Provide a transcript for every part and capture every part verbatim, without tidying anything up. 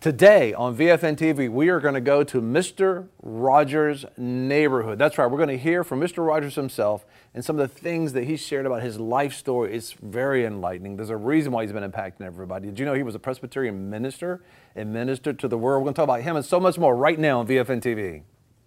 Today on V F N T V, we are going to go to Mister Rogers' neighborhood. That's right, we're going to hear from Mister Rogers himself and some of the things that he shared about his life story. It's very enlightening. There's a reason why he's been impacting everybody. Did you know he was a Presbyterian minister and ministered to the world? We're going to talk about him and so much more right now on V F N T V.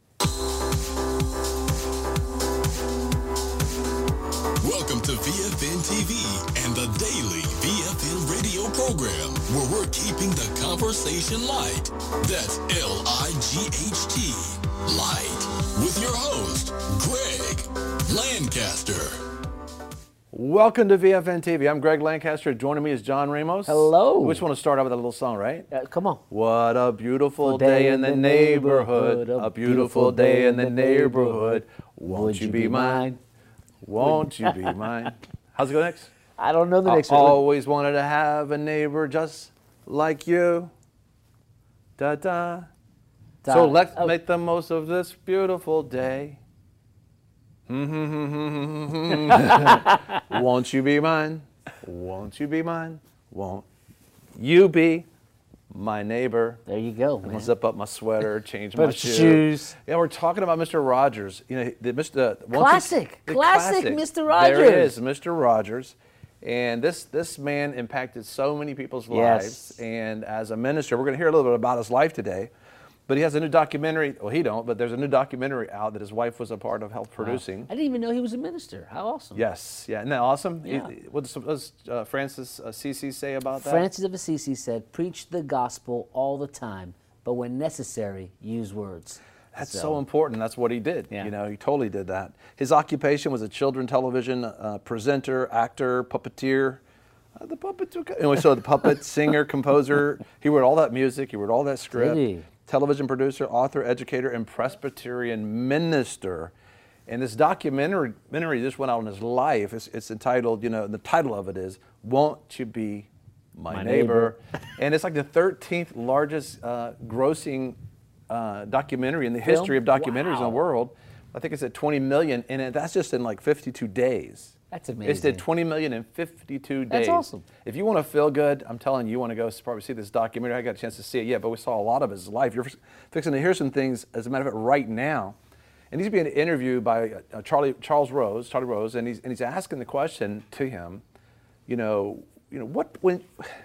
Welcome to V F N T V and the daily V F N radio program, where we're keeping the conversation light. That's L I G H T, light, with your host, Greg Lancaster. Welcome to V F N T V. I'm Greg Lancaster. Joining me is John Ramos. Hello. We just want to start out with a little song, right? Uh, come on. What a beautiful day in the neighborhood, a beautiful day in the neighborhood. Won't you be mine? Won't you be mine? How's it go next? I don't know the I next one. always wanted to have a neighbor just like you. Da da. Da- So let's oh. make the most of this beautiful day. Won't you be mine? Won't you be mine? Won't you be my neighbor? There you go, I'm man. gonna zip up my sweater, change Put my some shoes. shoes. Yeah, we're talking about Mister Rogers. You know, the Mister Classic. the Classic Mister There it Rogers. is, Mister Rogers. And this this man impacted so many people's Yes. lives. And as a minister, we're going to hear a little bit about his life today. But he has a new documentary. Well, he don't, but there's a new documentary out that his wife was a part of help producing. I didn't even know he was a minister. How awesome. Yes, yeah, isn't that awesome? Yeah. He- what does, what does uh, Francis uh, Assisi say about that? Francis of Assisi said, preach the gospel all the time, but when necessary, use words. That's so, important. That's what he did. Yeah. You know, he totally did that. His occupation was a children's television uh, presenter, actor, puppeteer. Uh, the puppet took anyway, so the puppet, singer, composer. He wrote all that music. He wrote all that script. Did he? Television producer, author, educator, and Presbyterian minister. And this documentary, documentary just went out on his life. It's, it's entitled, you know, the title of it is "Won't You Be My, My Neighbor?" Neighbor. And it's like the thirteenth largest uh, grossing uh, documentary in the Film? history of documentaries in the Wow. world. I think it's at twenty million, and it- that's just in like fifty-two days. That's It's amazing. did twenty million in fifty-two days. That's awesome. If you want to feel good, I'm telling you, you want to go probably see this documentary. I got a chance to see it yet, but we saw a lot of his life. You're fixing to hear some things, as a matter of fact, right now. And he's being interviewed by uh, Charlie Charles Rose, Charlie Rose, and he's and he's asking the question to him, you know, you know what when.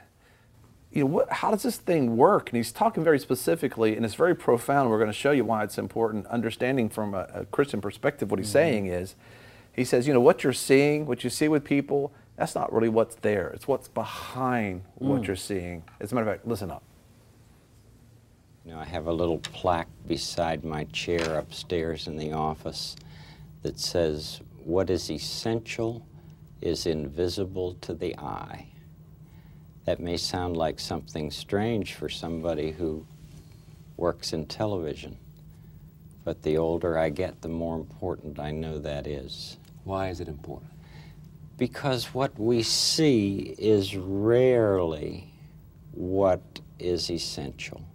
You know, what, how does this thing work? And he's talking very specifically, and it's very profound. We're going to show you why it's important. Understanding from a, a Christian perspective, what he's Mm-hmm. saying is, he says, you know, what you're seeing, what you see with people, that's not really what's there. It's what's behind what Mm. you're seeing. As a matter of fact, listen up. You know, I have a little plaque beside my chair upstairs in the office that says, what is essential is invisible to the eye. That may sound like something strange for somebody who works in television, but the older I get, the more important I know that is. Why is it important? Because what we see is rarely what is essential.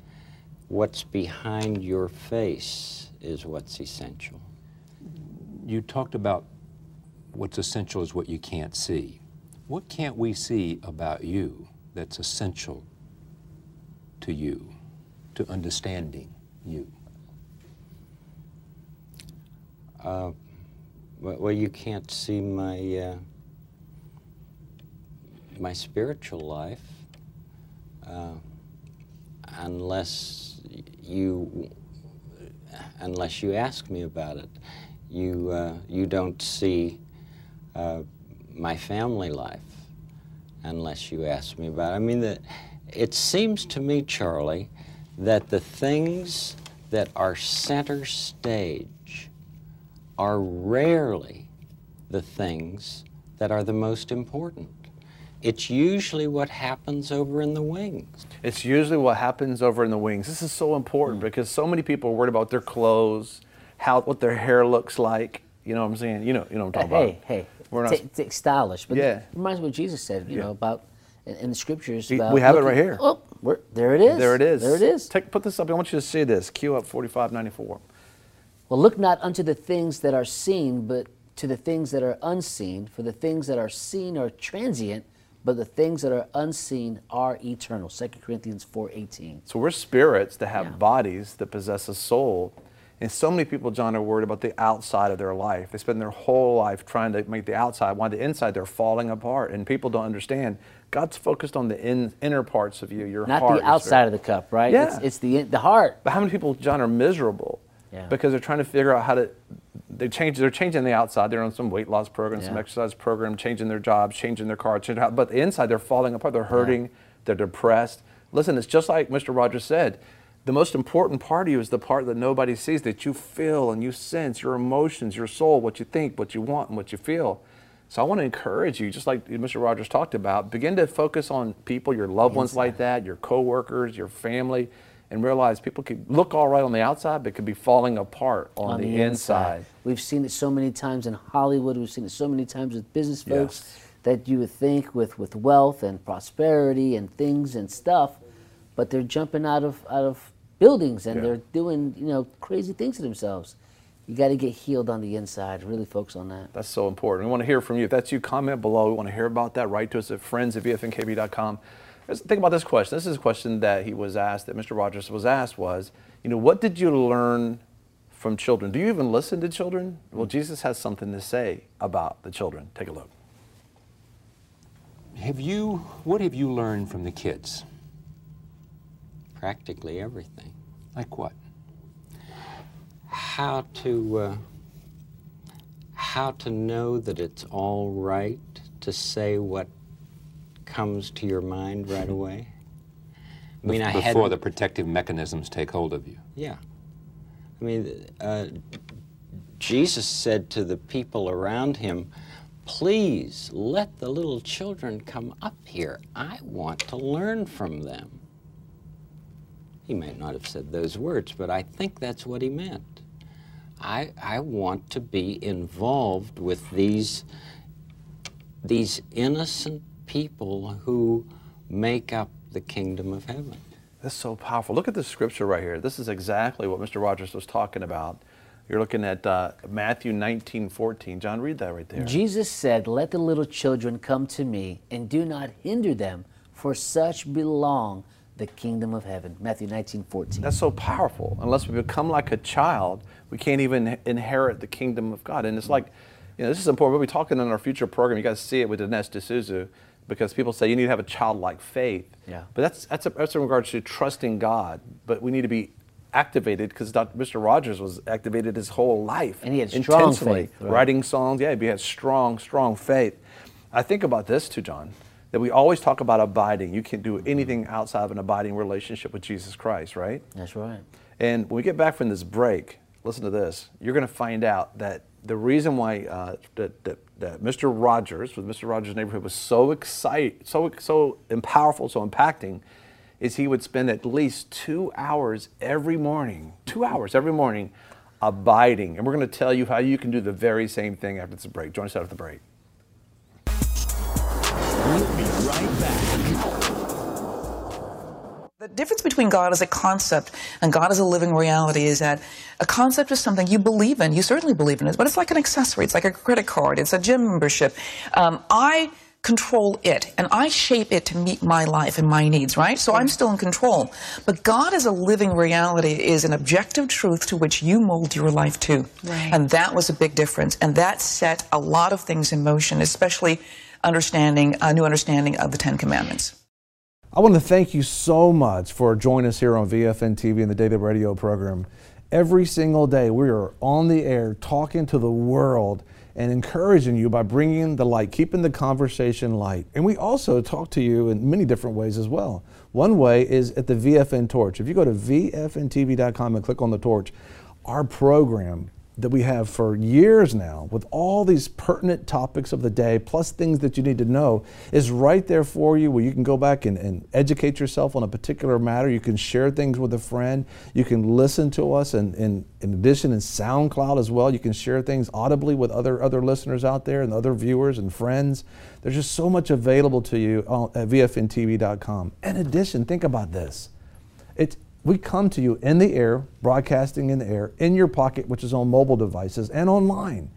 What's behind your face is what's essential. You talked about what's essential is what you can't see. What can't we see about you that's essential to you, to understanding you? Uh, well, you can't see my uh, my spiritual life uh, unless you unless you ask me about it. You uh, you don't see uh, my family life unless you ask me about it. I mean, the, it seems to me, Charlie, that the things that are center stage are rarely the things that are the most important. It's usually what happens over in the wings. It's usually what happens over in the wings. This is so important because so many people are worried about their clothes, how what their hair looks like. You know what I'm saying? You know, you know what I'm talking Hey, about. hey, We're not- t- t- stylish. But Yeah. it reminds me what Jesus said, you Yeah. know, about in, in the scriptures. We- about we have it looking- right here. Oh, we're, there it is. There it is. There it is. Take, put this up. I want you to see this. Cue up forty-five ninety-four. Well, look not unto the things that are seen, but to the things that are unseen. For the things that are seen are transient, but the things that are unseen are eternal. Second Corinthians four eighteen. So we're spirits that have Yeah. bodies that possess a soul. And so many people, John, are worried about the outside of their life. They spend their whole life trying to make the outside, while the inside they're falling apart. And people don't understand. God's focused on the in, inner parts of you, your Not heart. the outside of the cup, right? Yeah. It's, it's the the heart. But how many people, John, are miserable Yeah. because they're trying to figure out how to, they change, they're changing the outside. They're on some weight loss program, some Yeah. exercise program, changing their jobs, changing their car, changing how, but the inside they're falling apart. They're hurting. They're depressed. Listen, it's just like Mister Rogers said. The most important part of you is the part that nobody sees, that you feel and you sense, your emotions, your soul, what you think, what you want, and what you feel. So I want to encourage you, just like Mister Rogers talked about, begin to focus on people, your loved ones like that, your coworkers, your family, and realize people could look all right on the outside, but could be falling apart on, On the, the inside. inside. We've seen it so many times in Hollywood. We've seen it so many times with business folks Yes. that you would think with, with wealth and prosperity and things and stuff, but they're jumping out of out of buildings and Yeah. they're doing, you know, crazy things to themselves. You got to get healed on the inside. Really focus on that. That's so important. We want to hear from you. If that's you, comment below. We want to hear about that. Write to us at friends at v f n k b dot com. Let's think about this question. This is a question that he was asked, that Mister Rogers was asked was, you know, what did you learn from children? Do you even listen to children? Well, Jesus has something to say about the children. Take a look. Have you, what have you learned from the kids? Practically everything. Like what? How to uh, how to know that it's all right to say what comes to your mind right away. I mean, I had Before the protective mechanisms take hold of you. yeah. I mean, uh, Jesus said to the people around him, "Please let the little children come up here. I want to learn from them." He may not have said those words, but I think that's what he meant. I, I want to be involved with these, these innocent people who make up the kingdom of heaven. That's so powerful. Look at the scripture right here. This is exactly what Mister Rogers was talking about. You're looking at uh, Matthew nineteen fourteen. John, read that right there. Jesus said, "Let the little children come to me, and do not hinder them, for such belong the kingdom of heaven." Matthew nineteen fourteen. That's so powerful. Unless we become like a child, we can't even inherit the kingdom of God. And it's like, you know, this is important. We'll be talking in our future program. You guys see it with Dinesh D'Souza, because people say you need to have a childlike faith. Yeah. But that's that's, a, that's in regards to trusting God. But we need to be activated, because Mister Rogers was activated his whole life. And he had strong intensely, faith, right? writing songs. Yeah, he had strong, strong faith. I think about this too, John, that we always talk about abiding. You can't do anything outside of an abiding relationship with Jesus Christ, right? That's right. And when we get back from this break, listen to this. You're going to find out that the reason why uh, that, that, that Mister Rogers, with Mister Rogers' Neighborhood, was so exciting, so so powerful, so impacting, is he would spend at least two hours every morning, two hours every morning, abiding. And we're going to tell you how you can do the very same thing after this break. Join us after the break. We'll be right back. The difference between God as a concept and God as a living reality is that a concept is something you believe in. You certainly believe in it, but it's like an accessory. It's like a credit card. It's a gym membership. Um, I control it, and I shape it to meet my life and my needs, right? So I'm still in control. But God as a living reality is an objective truth to which you mold your life to. Right. And that was a big difference. And that set a lot of things in motion, especially understanding, a new understanding of the Ten Commandments. I want to thank you so much for joining us here on V F N T V and the Daily Radio program. Every single day we are on the air talking to the world and encouraging you by bringing the light, keeping the conversation light. And we also talk to you in many different ways as well. One way is at the V F N Torch. If you go to v f n t v dot com and click on the torch, our program that we have for years now with all these pertinent topics of the day, plus things that you need to know, is right there for you, where you can go back and, and educate yourself on a particular matter. You can share things with a friend. You can listen to us, and, and in addition in SoundCloud as well. You can share things audibly with other, other listeners out there and other viewers and friends. There's just so much available to you at v f n t v dot com. In addition, think about this. It's We come to you in the air, broadcasting in the air, in your pocket, which is on mobile devices, and online.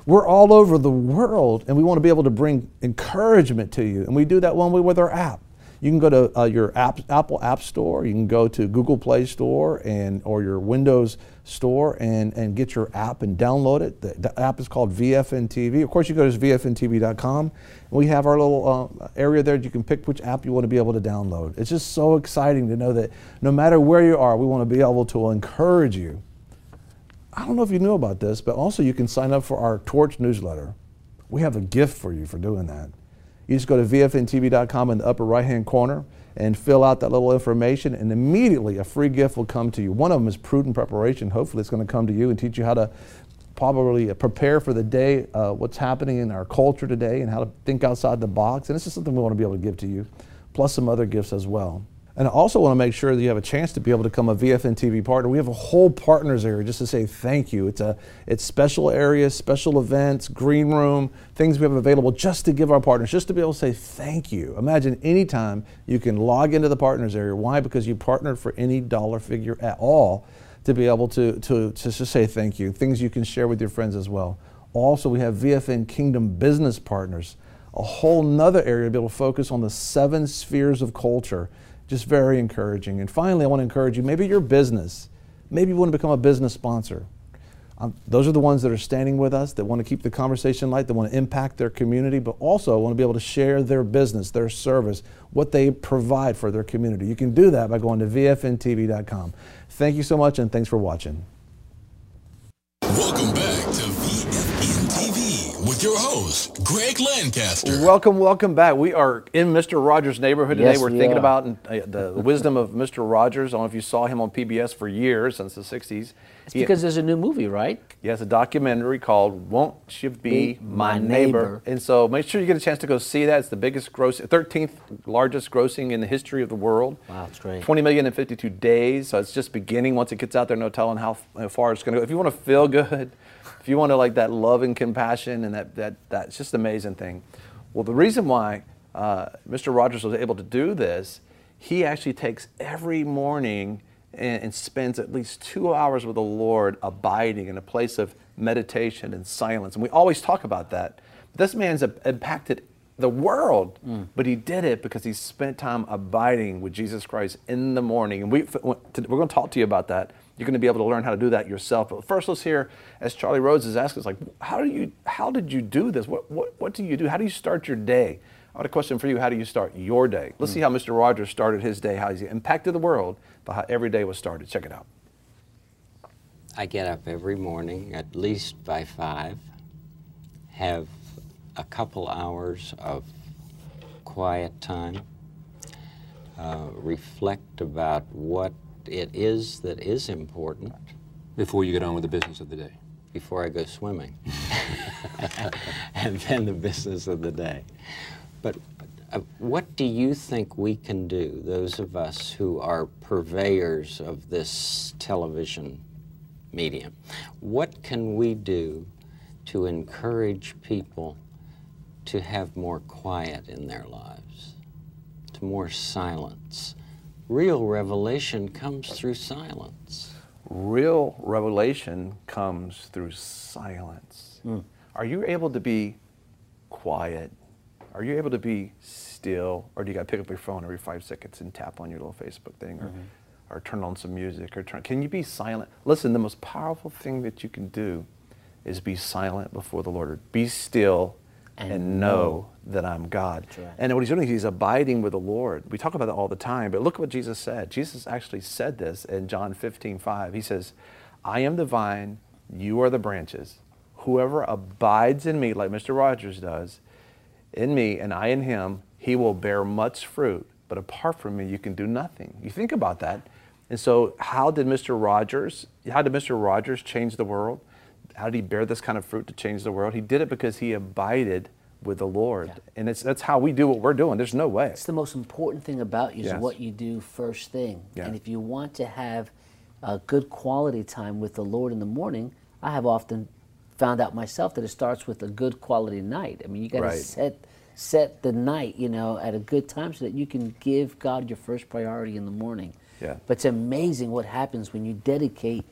We're all over the world, and we want to be able to bring encouragement to you. And we do that one way with our app. You can go to uh, your app, Apple App Store. You can go to Google Play Store and or your Windows Store and, and get your app and download it. The, the app is called V F N T V. Of course, you go to V F N T V dot com. And we have our little uh, area there. You can pick which app you want to be able to download. It's just so exciting to know that no matter where you are, we want to be able to encourage you. I don't know if you knew about this, but also you can sign up for our Torch newsletter. We have a gift for you for doing that. You just go to V F N T V dot com in the upper right-hand corner and fill out that little information, and immediately a free gift will come to you. One of them is Prudent Preparation. Hopefully it's going to come to you and teach you how to probably prepare for the day, uh, what's happening in our culture today, and how to think outside the box. And this is something we want to be able to give to you, plus some other gifts as well. And I also want to make sure that you have a chance to be able to become a V F N T V partner. We have a whole partners area just to say thank you. It's a it's special areas, special events, green room, things we have available just to give our partners, just to be able to say thank you. Imagine anytime you can log into the partners area. Why? Because you partnered for any dollar figure at all to be able to, to, to just say thank you. Things you can share with your friends as well. Also, we have V F N Kingdom Business Partners, a whole nother area to be able to focus on the seven spheres of culture. Just very encouraging. And finally, I want to encourage you, maybe your business, maybe you want to become a business sponsor. Um, those are the ones that are standing with us, that want to keep the conversation light, that want to impact their community, but also want to be able to share their business, their service, what they provide for their community. You can do that by going to V F N T V dot com. Thank you so much, and thanks for watching. Welcome back to V F N T V with your host, Greg Lancaster. Welcome, welcome back. We are in Mister Rogers' neighborhood today. Yes, We're we thinking are. about uh, the wisdom of Mister Rogers. I don't know if you saw him on P B S for years, since the sixties. It's He- because there's a new movie, right? He has a documentary called Won't You Be, Be My, My neighbor. Neighbor. And so make sure you get a chance to go see that. It's the biggest gross, thirteenth largest grossing in the history of the world. Wow, it's great. twenty million in fifty-two days. So it's just beginning. Once it gets out there, no telling how, how far it's going to go. If you want to feel good, if you want to like that love and compassion, and that, that that's just an amazing thing. Well, the reason why uh, Mister Rogers was able to do this, he actually takes every morning and, and spends at least two hours with the Lord, abiding in a place of meditation and silence. And we always talk about that. This man's impacted the world, mm. but he did it because he spent time abiding with Jesus Christ in the morning. And we, we're going to talk to you about that. You're going to be able to learn how to do that yourself. But first, let's hear, as Charlie Rhodes is asking us, like, how do you, how did you do this? What, what, what do you do? How do you start your day? I have a question for you. How do you start your day? Let's mm. see how Mister Rogers started his day, how he impacted the world, but how every day was started. Check it out. I get up every morning, at least by five, have a couple hours of quiet time, uh, reflect about what it is that is important. Before you get on with the business of the day. Before I go swimming. And then the business of the day. But uh, what do you think we can do, those of us who are purveyors of this television medium? What can we do to encourage people to have more quiet in their lives, to more silence? Real revelation comes through silence. Real revelation comes through silence. Mm. Are you able to be quiet? Are you able to be still? Or do you got to pick up your phone every five seconds and tap on your little Facebook thing, or, mm-hmm. or turn on some music? Or turn, can you be silent? Listen, the most powerful thing that you can do is be silent before the Lord. Be still and, and know, know that I'm God. Right. And what he's doing is he's abiding with the Lord. We talk about that all the time, but look what Jesus said. Jesus actually said this in John fifteen five. He says, I am the vine, you are the branches. Whoever abides in me, like Mister Rogers does, in me and I in him, he will bear much fruit. But apart from me, you can do nothing. You think about that. And so how did Mister Rogers, how did Mister Rogers change the world? How did he bear this kind of fruit to change the world? He did it because he abided with the Lord. Yeah. And it's, that's how we do what we're doing. There's no way. It's the most important thing about you, yes. is what you do first thing. Yeah. And if you want to have a good quality time with the Lord in the morning, I have often found out myself that it starts with a good quality night. I mean, you got to right. set set the night, you know, at a good time so that you can give God your first priority in the morning. Yeah. But it's amazing what happens when you dedicate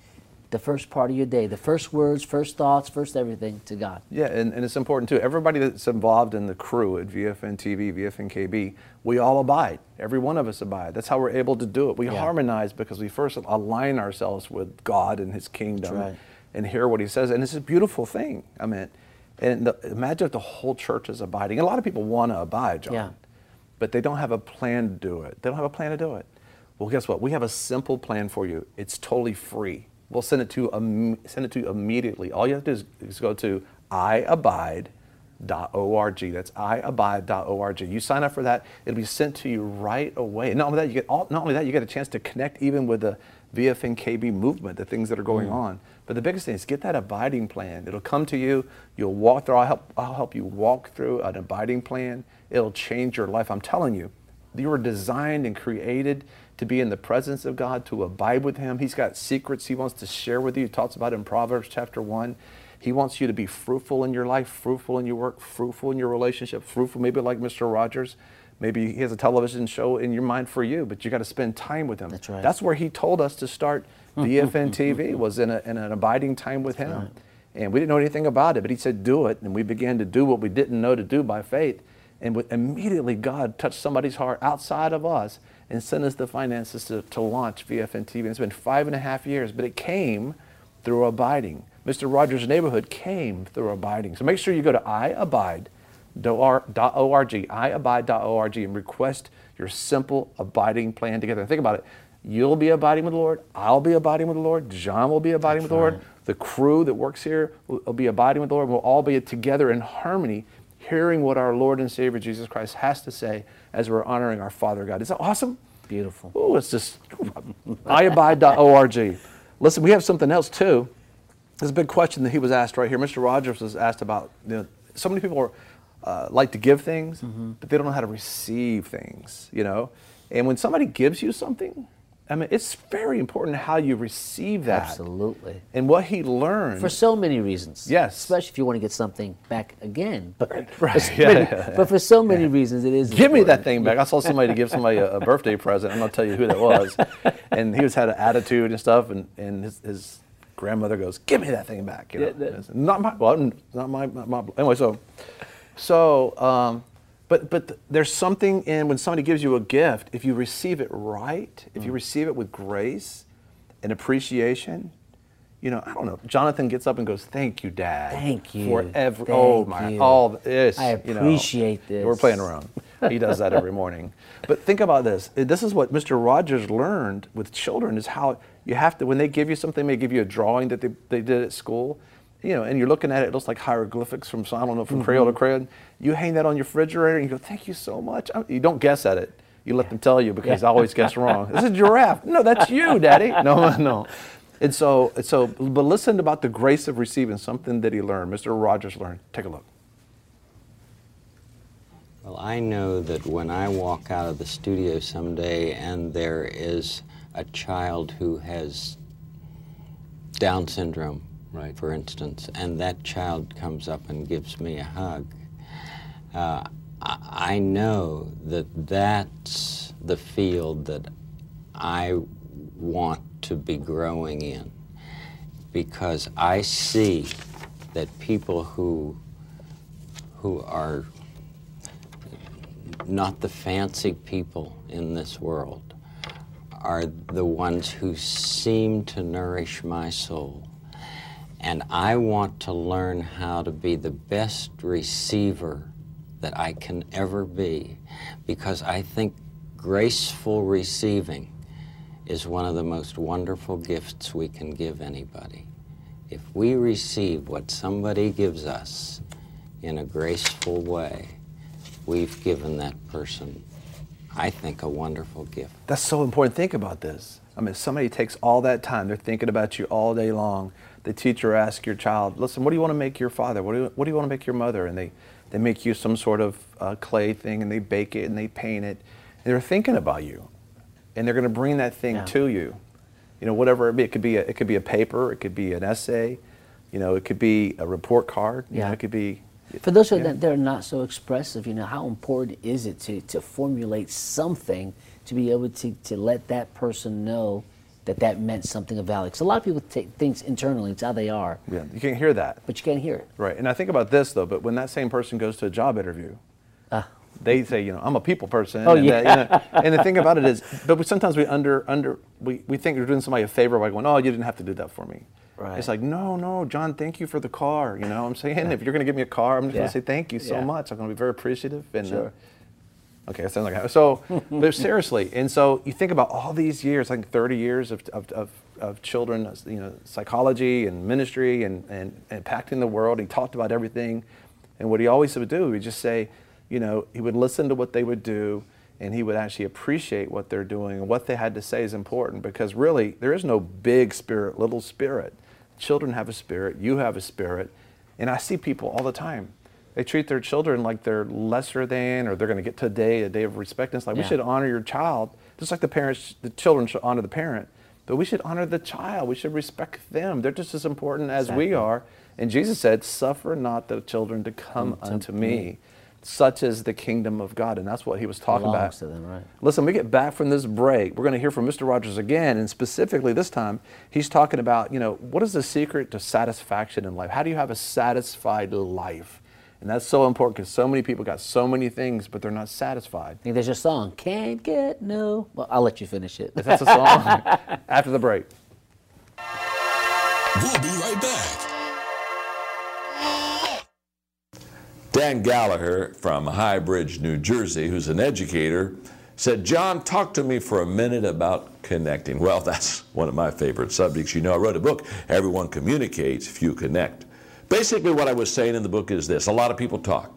the first part of your day, the first words, first thoughts, first everything to God. Yeah, and, and it's important too. Everybody that's involved in the crew at V F N T V, V F N K B, we all abide. Every one of us abide. That's how we're able to do it. We Yeah. harmonize because we first align ourselves with God and His kingdom That's right. and hear what He says. And it's a beautiful thing. I mean, and the, imagine if the whole church is abiding. And a lot of people want to abide, John, Yeah. but they don't have a plan to do it. They don't have a plan to do it. Well, guess what? We have a simple plan for you. It's totally free. We'll send it to you, send it to you immediately. All you have to do is, is go to i abide dot org. That's i abide dot org. You sign up for that. It'll be sent to you right away. And not only that, you get all, not only that, you get a chance to connect even with the V F N K B movement, the things that are going mm. on. But the biggest thing is get that abiding plan. It'll come to you. You'll walk through. I'll help. I'll help you walk through an abiding plan. It'll change your life. I'm telling you, you were designed and created to be in the presence of God, to abide with Him. He's got secrets He wants to share with you. He talks about it in Proverbs chapter one. He wants you to be fruitful in your life, fruitful in your work, fruitful in your relationship, fruitful maybe like Mister Rogers. Maybe he has a television show in your mind for you, but you got to spend time with Him. That's right. That's where He told us to start V F N T V, was in, a, in an abiding time with Him. Right. And we didn't know anything about it, but He said, do it. And we began to do what we didn't know to do by faith. And with, immediately God touched somebody's heart outside of us and sent us the finances to, to launch V F N T V. And it's been five and a half years, but it came through abiding. Mister Rogers' Neighborhood came through abiding. So make sure you go to i abide dot org, i abide dot org, and request your simple abiding plan together. And think about it. You'll be abiding with the Lord. I'll be abiding with the Lord. John will be abiding That's with the Lord. right. The crew that works here will, will be abiding with the Lord. We'll all be together in harmony, hearing what our Lord and Savior Jesus Christ has to say as we're honoring our Father God. Is that awesome? Beautiful. Oh, it's just i abide dot org. Listen, we have something else too. There's a big question that he was asked right here. Mister Rogers was asked about, you know, so many people are, uh, like to give things, mm-hmm. but they don't know how to receive things, you know? And when somebody gives you something, I mean, it's very important how you receive that. Absolutely. And what he learned. For so many reasons. Yes. Especially if you want to get something back again. But, right. yeah, yeah, yeah. but for so many yeah. reasons, it is Give important. me that thing back. I saw somebody give somebody a, a birthday present. I'm going to tell you who that was. And he was had an attitude and stuff, and, and his, his grandmother goes, give me that thing back. You know? yeah, that, not my, well, not my, not my, anyway, so, so, um, But but th- there's something in when somebody gives you a gift, if you receive it right, if you receive it with grace and appreciation, you know, I don't know. Jonathan gets up and goes, "Thank you, Dad. Thank you. For every, Thank oh my, you. all this. I appreciate you know, this. We're playing around. He does that every morning. But think about this. This is what Mister Rogers learned with children: is how you have to, when they give you something, they give you a drawing that they they did at school. You know, and you're looking at it, it looks like hieroglyphics from, I don't know, from mm-hmm. cradle to cradle. You hang that on your refrigerator and you go, thank you so much. You don't guess at it. You let them tell you because I always guess wrong. This is a giraffe. No, that's you, Daddy. No, no. And so, so, but listen about the grace of receiving, something that he learned, Mister Rogers learned. Take a look. Well, I know that when I walk out of the studio someday and there is a child who has Down syndrome, right, for instance, and that child comes up and gives me a hug, uh, I know that that's the field that I want to be growing in, because I see that people who who are not the fancy people in this world are the ones who seem to nourish my soul. And I want to learn how to be the best receiver that I can ever be, because I think graceful receiving is one of the most wonderful gifts we can give anybody. If we receive what somebody gives us in a graceful way, we've given that person, I think, a wonderful gift. That's so important. Think about this. I mean, somebody takes all that time, they're thinking about you all day long. The teacher asks your child, listen, what do you want to make your father? What do you, what do you want to make your mother? And they, they make you some sort of uh, clay thing, and they bake it and they paint it. And they're thinking about you. And they're going to bring that thing yeah. to you. You know, whatever it be. It could be a, it could be a paper, it could be an essay, you know, it could be a report card, you yeah. know, it could be... For those who yeah. are, that are not so expressive, you know, how important is it to, to formulate something to be able to, to let that person know that that meant something of value. Because a lot of people take things internally, it's how they are, Yeah, you can't hear that. but you can't hear it. Right. And I think about this, though, but when that same person goes to a job interview, Ah. they say, you know, I'm a people person. Oh, and yeah. that, you know, and the thing about it is, but we, sometimes we under, under we, we think we're doing somebody a favor by going, oh, you didn't have to do that for me. Right. It's like, no, no, John, thank you for the car. You know what I'm saying? If you're going to give me a car, I'm just Yeah. going to say thank you so Yeah. much. I'm going to be very appreciative. And, Sure. uh, okay, that sounds like, so, but seriously, and so you think about all these years, like thirty years of, of, of, of children, you know, psychology and ministry and, and, and impacting the world. He talked about everything. And what he always would do, he would just say, you know, he would listen to what they would do, and he would actually appreciate what they're doing, and what they had to say is important, because really there is no big spirit, little spirit. Children have a spirit, you have a spirit, and I see people all the time. They treat their children like they're lesser than, or they're going to get today a day of respect. And it's like, Yeah. we should honor your child, just like the parents, the children should honor the parent, but we should honor the child. We should respect them. They're just as important as Exactly. we are. And Jesus said, suffer not the children to come Come to unto me. me. Such is the kingdom of God. And that's what he was talking Belongs about. to them, right. Listen, we get back from this break, we're going to hear from Mister Rogers again, and specifically this time, he's talking about, you know, what is the secret to satisfaction in life? How do you have a satisfied life? And that's so important, because so many people got so many things, but they're not satisfied. I think there's a song, Can't Get No. Well, I'll let you finish it. That's a song. After the break. We'll be right back. Dan Gallagher from High Bridge, New Jersey, who's an educator, said, John, talk to me for a minute about connecting. Well, that's one of my favorite subjects. You know, I wrote a book, Everyone Communicates, Few Connect. Basically, what I was saying in the book is this: a lot of people talk.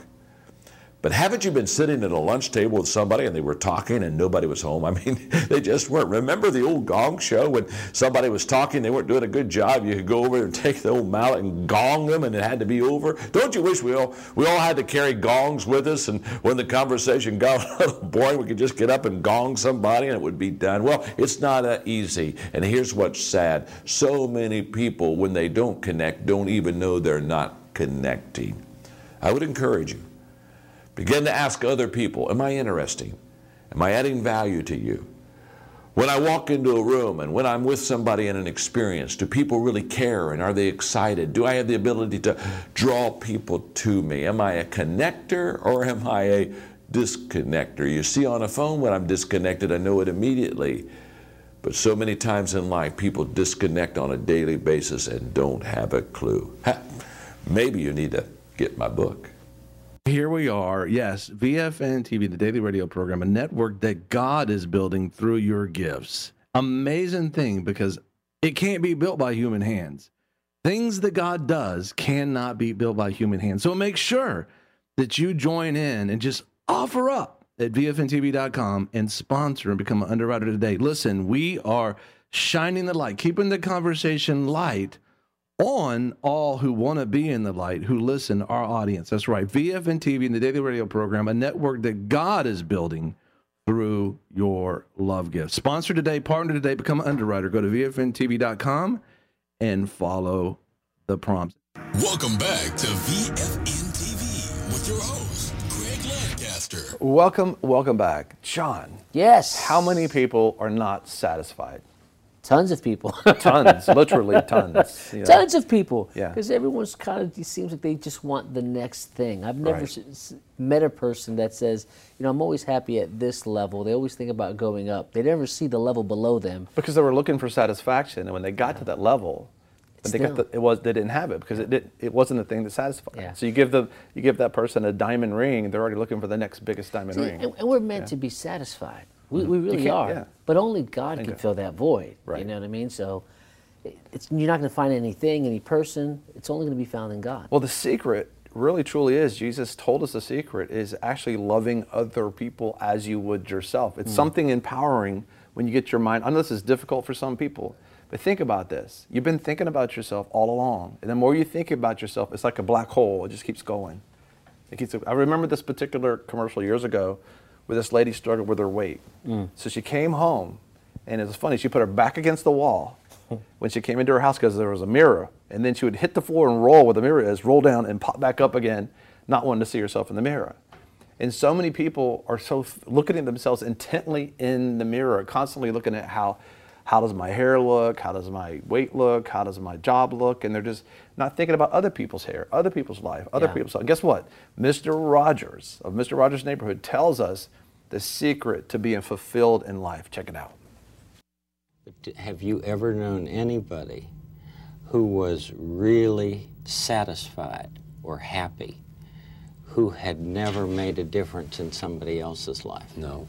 But haven't you been sitting at a lunch table with somebody and they were talking and nobody was home? I mean, they just weren't. Remember the old gong show when somebody was talking, they weren't doing a good job? You could go over and take the old mallet and gong them and it had to be over. Don't you wish we all, we all had to carry gongs with us, and when the conversation got a little boring, we could just get up and gong somebody and it would be done? Well, it's not that easy. And here's what's sad. So many people, when they don't connect, don't even know they're not connecting. I would encourage you, begin to ask other people, am I interesting? Am I adding value to you? When I walk into a room and when I'm with somebody in an experience, do people really care and are they excited? Do I have the ability to draw people to me? Am I a connector or am I a disconnector? You see, on a phone, when I'm disconnected, I know it immediately. But so many times in life, people disconnect on a daily basis and don't have a clue. Ha, maybe you need to get my book. Here we are, yes, V F N T V, the daily radio program, a network that God is building through your gifts. Amazing thing, because it can't be built by human hands. Things that God does cannot be built by human hands. So make sure that you join in and just offer up at V F N T V dot com and sponsor and become an underwriter today. Listen, we are shining the light, keeping the conversation light on all who want to be in the light, who listen, our audience. That's right. V F N T V and the daily radio program, a network that God is building through your love gift. Sponsor today, partner today, become an underwriter. Go to V F N T V dot com and follow the prompts. Welcome back to V F N T V with your host, Greg Lancaster. Welcome, welcome back. John, Yes. how many people are not satisfied? Tons of people. Tons, literally tons. you know. Tons of people. Yeah. Because everyone's kind of, it seems like they just want the next thing. I've never Right. s- s- met a person that says, you know, I'm always happy at this level. They always think about going up. They never see the level below them. Because they were looking for satisfaction, and when they got to that level, but they got Still. the, it was they didn't have it because it did it wasn't the thing that satisfied. Yeah. So you give the you give that person a diamond ring, they're already looking for the next biggest diamond See, ring. and, and we're meant to be satisfied. We, we really can't- are. yeah. But only God can Bingo. fill that void. You Right. know what I mean? So it- it's, you're not going to find anything, any person. It's only going to be found in God. Well, the secret really truly is, Jesus told us the secret is actually loving other people as you would yourself. It's something empowering when you get your mind. I know this is difficult for some people, but think about this. You've been thinking about yourself all along. And the more you think about yourself, it's like a black hole. It just keeps going. It keeps, I remember this particular commercial years ago where this lady struggled with her weight. So she came home, and it was funny. She put her back against the wall when she came into her house because there was a mirror. And then she would hit the floor and roll where the mirror is, roll down and pop back up again, not wanting to see herself in the mirror. And so many people are so f- looking at themselves intently in the mirror, constantly looking at how how does my hair look? How does my weight look? How does my job look? And they're just not thinking about other people's hair, other people's life, other Yeah. people's life. Guess what? Mister Rogers of Mister Rogers Neighborhood tells us the secret to being fulfilled in life. Check it out. Have you ever known anybody who was really satisfied or happy who had never made a difference in somebody else's life? No.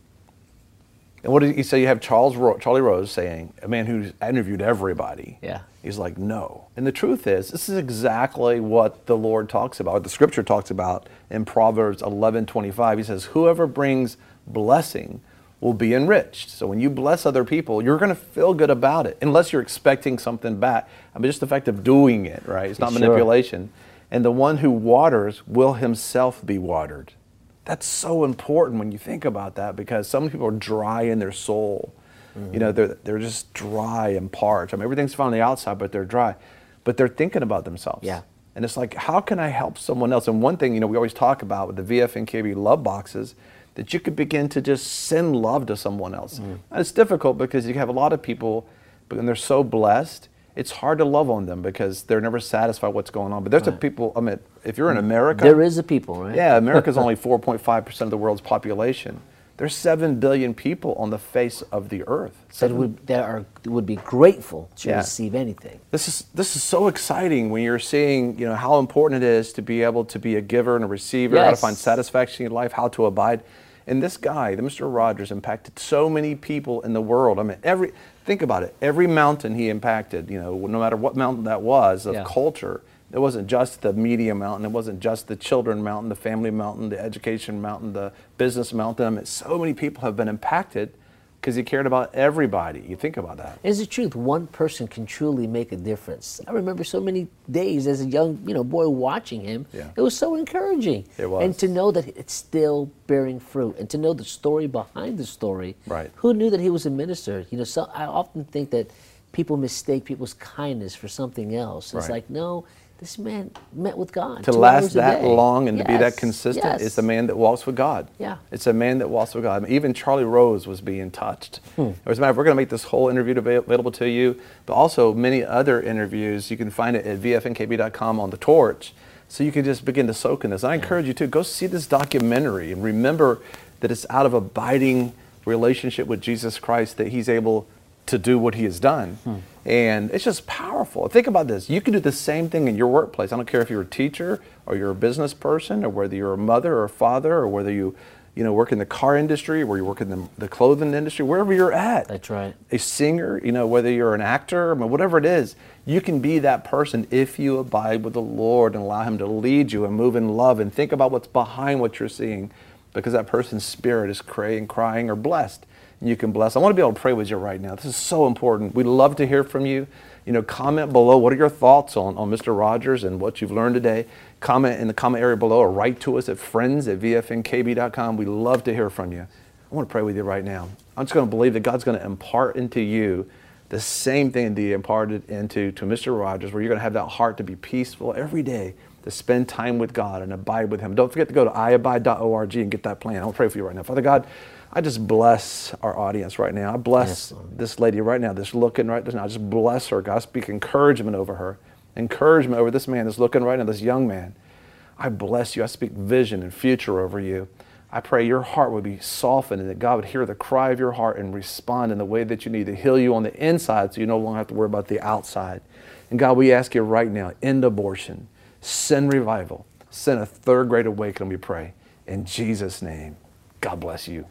And what did he say? You have Charles Ro- Charlie Rose saying, a man who's interviewed everybody. Yeah. He's like, no. And the truth is, this is exactly what the Lord talks about, what the scripture talks about in Proverbs eleven twenty-five. He says, whoever brings blessing will be enriched. So when you bless other people, you're going to feel good about it, unless you're expecting something back. I mean, just the fact of doing it, right? It's not Sure. manipulation. And the one who waters will himself be watered. That's so important when you think about that, because some people are dry in their soul. Mm-hmm. You know, they're, they're just dry and parched. I mean, everything's fine on the outside, but they're dry. But they're thinking about themselves. Yeah. And it's like, how can I help someone else? And one thing, you know, we always talk about with the V F N K B love boxes, that you could begin to just send love to someone else. Mm. And it's difficult because you have a lot of people, but when they're so blessed, it's hard to love on them because they're never satisfied with what's going on. But there's Right. a people, I mean, if you're in America. There is a people, right? Yeah, America's only four point five percent of the world's population. There's seven billion people on the face of the earth. That Seven- would, that are, would be grateful to Yeah. receive anything. This is this is so exciting when you're seeing, you know, how important it is to be able to be a giver and a receiver, how to Yes. find satisfaction in life, how to abide. And this guy, the Mister Rogers, impacted so many people in the world. I mean, every think about it. Every mountain he impacted, you know, no matter what mountain that was of Yeah. culture. It wasn't just the media mountain. It wasn't just the children mountain, the family mountain, the education mountain, the business mountain. I mean, so many people have been impacted because he cared about everybody. You think about that. It's the truth. One person can truly make a difference. I remember so many days as a young, you know, boy watching him. Yeah. It was so encouraging. It was. And to know that it's still bearing fruit, and to know the story behind the story. Right. Who knew that he was a minister? You know, so I often think that people mistake people's kindness for something else. It's Right. like, no, this man met with God. To two last hours a that day. long and to be that Yes, consistent, yes. it's a man that walks with God. Yeah. It's a man that walks with God. I mean, even Charlie Rose was being touched. Hmm. As a matter of fact, we're going to make this whole interview avail- available to you, but also many other interviews. You can find it at V F N K B dot com on the Torch, so you can just begin to soak in this. I encourage you to go see this documentary and remember that it's out of abiding relationship with Jesus Christ that he's able to do what he has done. Hmm. And it's just powerful. Think about this. You can do the same thing in your workplace. I don't care if you're a teacher or you're a business person or whether you're a mother or a father or whether you, you know, work in the car industry or you work in the, the clothing industry, wherever you're at. That's right. A singer, you know, whether you're an actor, I mean, whatever it is, you can be that person if you abide with the Lord and allow him to lead you and move in love and think about what's behind what you're seeing, because that person's spirit is crying, crying or blessed. You can bless. I want to be able to pray with you right now. This is so important. We'd love to hear from you. You know, comment below. What are your thoughts on, on Mister Rogers and what you've learned today? Comment in the comment area below or write to us at friends at V F N K B dot com. We'd love to hear from you. I want to pray with you right now. I'm just going to believe that God's going to impart into you the same thing that he imparted into to Mister Rogers, where you're going to have that heart to be peaceful every day, to spend time with God and abide with him. Don't forget to go to i abide dot org and get that plan. I'll pray for you right now. Father God, I just bless our audience right now. I bless Yes, this lady right now that's looking right now. I just bless her. God, I speak encouragement over her. Encouragement over this man that's looking right now, this young man. I bless you. I speak vision and future over you. I pray your heart would be softened and that God would hear the cry of your heart and respond in the way that you need to heal you on the inside so you no longer have to worry about the outside. And God, we ask you right now, end abortion, send revival, send a third great awakening, we pray. In Jesus' name, God bless you.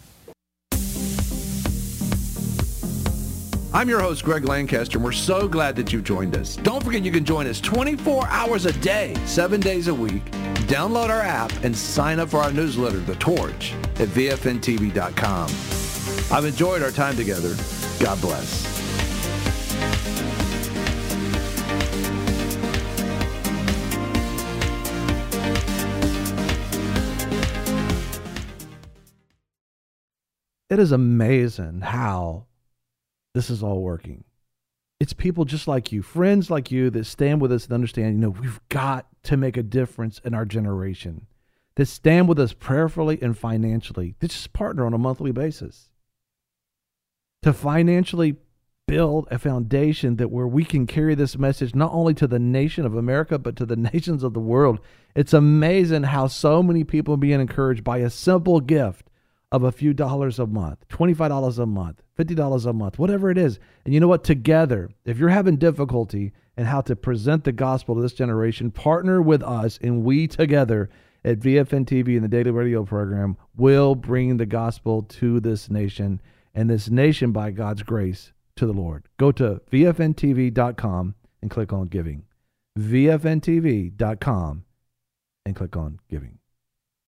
I'm your host, Greg Lancaster, and we're so glad that you've joined us. Don't forget you can join us twenty-four hours a day, seven days a week. Download our app and sign up for our newsletter, The Torch, at V F N T V dot com. I've enjoyed our time together. God bless. It is amazing how this is all working. It's people just like you, friends like you that stand with us and understand, you know, we've got to make a difference in our generation, that stand with us prayerfully and financially, that just partner on a monthly basis. to financially build a foundation that where we can carry this message not only to the nation of America, but to the nations of the world. It's amazing how so many people are being encouraged by a simple gift of a few dollars a month, twenty-five dollars a month, fifty dollars a month, whatever it is. And you know what? Together, if you're having difficulty in how to present the gospel to this generation, partner with us, and we together at V F N T V and the Daily Radio program will bring the gospel to this nation, and this nation, by God's grace, to the Lord. Go to V F N T V dot com and click on giving. V F N T V dot com and click on giving.